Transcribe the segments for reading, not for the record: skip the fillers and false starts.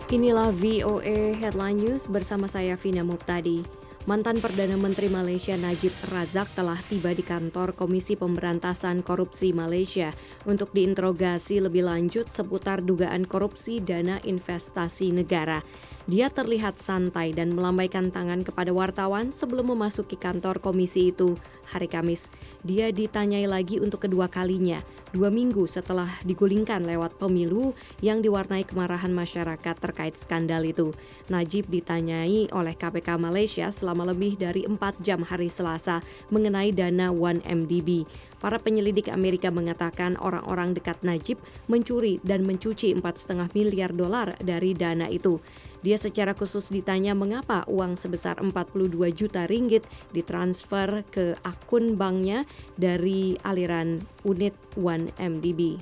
Inilah VOA Headline News bersama saya Vina Muptadi. Mantan Perdana Menteri Malaysia Najib Razak telah tiba di kantor Komisi Pemberantasan Korupsi Malaysia untuk diinterogasi lebih lanjut seputar dugaan korupsi dana investasi negara. Dia terlihat santai dan melambaikan tangan kepada wartawan sebelum memasuki kantor komisi itu hari Kamis. Dia ditanyai lagi untuk kedua kalinya, 2 minggu setelah digulingkan lewat pemilu yang diwarnai kemarahan masyarakat terkait skandal itu. Najib ditanyai oleh KPK Malaysia selama lebih dari 4 jam hari Selasa mengenai dana 1MDB. Para penyelidik Amerika mengatakan orang-orang dekat Najib mencuri dan mencuci 4,5 miliar dolar dari dana itu. Dia secara khusus ditanya mengapa uang sebesar 42 juta ringgit ditransfer ke akun banknya dari aliran unit 1MDB.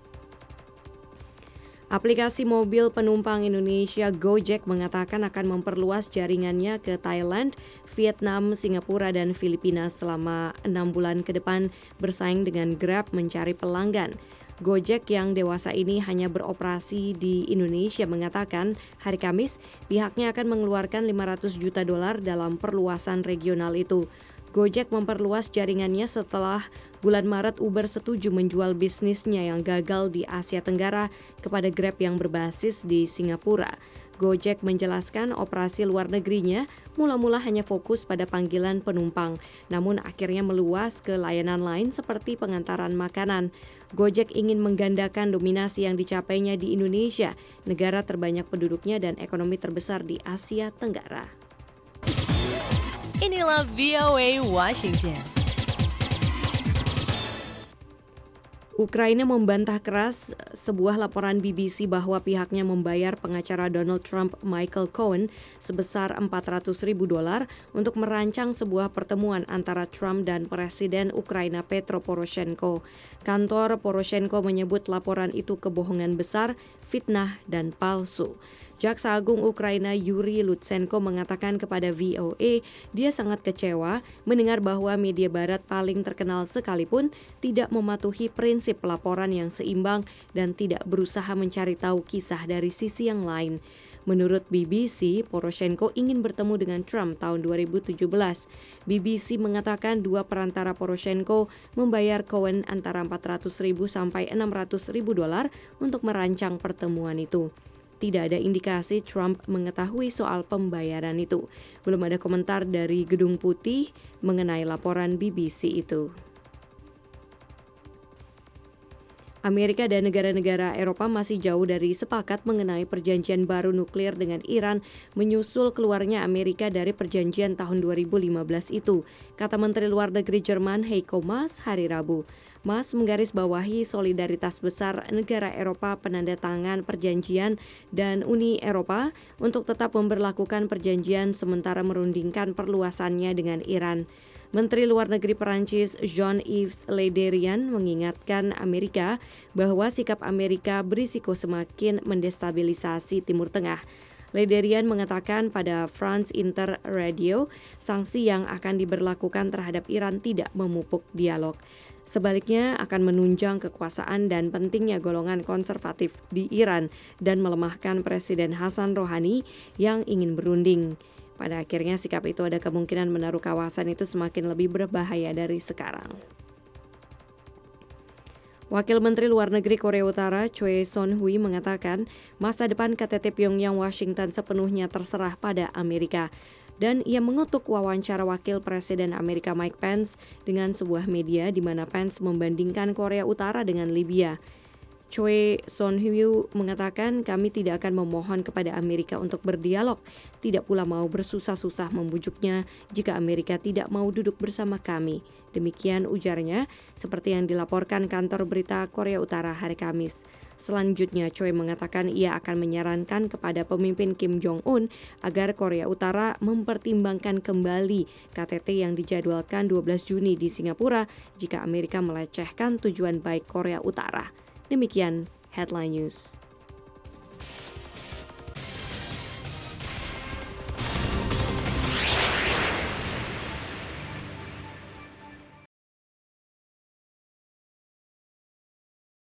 Aplikasi mobil penumpang Indonesia Gojek mengatakan akan memperluas jaringannya ke Thailand, Vietnam, Singapura, dan Filipina selama 6 bulan ke depan bersaing dengan Grab mencari pelanggan. Gojek yang dewasa ini hanya beroperasi di Indonesia mengatakan hari Kamis pihaknya akan mengeluarkan 500 juta dolar dalam perluasan regional itu. Gojek memperluas jaringannya setelah bulan Maret Uber setuju menjual bisnisnya yang gagal di Asia Tenggara kepada Grab yang berbasis di Singapura. Gojek menjelaskan operasi luar negerinya mula-mula hanya fokus pada panggilan penumpang, namun akhirnya meluas ke layanan lain seperti pengantaran makanan. Gojek ingin menggandakan dominasi yang dicapainya di Indonesia, negara terbanyak penduduknya dan ekonomi terbesar di Asia Tenggara. Inilah VOA Washington. Ukraina membantah keras sebuah laporan BBC bahwa pihaknya membayar pengacara Donald Trump Michael Cohen sebesar $400.000 untuk merancang sebuah pertemuan antara Trump dan Presiden Ukraina Petro Poroshenko. Kantor Poroshenko menyebut laporan itu kebohongan besar, fitnah, dan palsu. Jaksa Agung Ukraina Yuri Lutsenko mengatakan kepada VOA dia sangat kecewa mendengar bahwa media barat paling terkenal sekalipun tidak mematuhi prinsip laporan yang seimbang dan tidak berusaha mencari tahu kisah dari sisi yang lain. Menurut BBC, Poroshenko ingin bertemu dengan Trump tahun 2017. BBC mengatakan dua perantara Poroshenko membayar Cohen antara $400.000 sampai $600.000 untuk merancang pertemuan itu. Tidak ada indikasi Trump mengetahui soal pembayaran itu. Belum ada komentar dari Gedung Putih mengenai laporan BBC itu. Amerika dan negara-negara Eropa masih jauh dari sepakat mengenai perjanjian baru nuklir dengan Iran menyusul keluarnya Amerika dari perjanjian tahun 2015 itu, kata Menteri Luar Negeri Jerman Heiko Maas hari Rabu. Maas menggarisbawahi solidaritas besar negara Eropa penandatangan perjanjian dan Uni Eropa untuk tetap memberlakukan perjanjian sementara merundingkan perluasannya dengan Iran. Menteri Luar Negeri Perancis Jean-Yves Le Drian mengingatkan Amerika bahwa sikap Amerika berisiko semakin mendestabilisasi Timur Tengah. Le Drian mengatakan pada France Inter Radio, sanksi yang akan diberlakukan terhadap Iran tidak memupuk dialog. Sebaliknya akan menunjang kekuasaan dan pentingnya golongan konservatif di Iran dan melemahkan Presiden Hassan Rouhani yang ingin berunding. Pada akhirnya sikap itu ada kemungkinan menaruh kawasan itu semakin lebih berbahaya dari sekarang. Wakil Menteri Luar Negeri Korea Utara Choi Son-hui mengatakan masa depan KTT Pyongyang Washington sepenuhnya terserah pada Amerika. Dan ia mengutuk wawancara Wakil Presiden Amerika Mike Pence dengan sebuah media di mana Pence membandingkan Korea Utara dengan Libya. Choi Son-hui mengatakan kami tidak akan memohon kepada Amerika untuk berdialog, tidak pula mau bersusah-susah membujuknya jika Amerika tidak mau duduk bersama kami. Demikian ujarnya, seperti yang dilaporkan kantor berita Korea Utara hari Kamis. Selanjutnya, Choi mengatakan ia akan menyarankan kepada pemimpin Kim Jong-un agar Korea Utara mempertimbangkan kembali KTT yang dijadwalkan 12 Juni di Singapura jika Amerika melecehkan tujuan baik Korea Utara. Demikian Headline News.